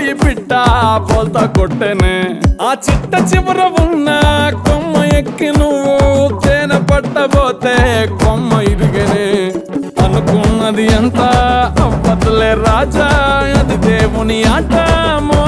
ఈ పిట్ట పోల్తా కొట్టెనే ఆ చిట్ట చివర ఉన్న కొమ్మ ఎక్కి నువ్వు తేనె పట్టబోతే కొమ్మ ఇరిగనే అనుకున్నది ఎంత అవ్వదులే రాజా అది దేవుని ఆట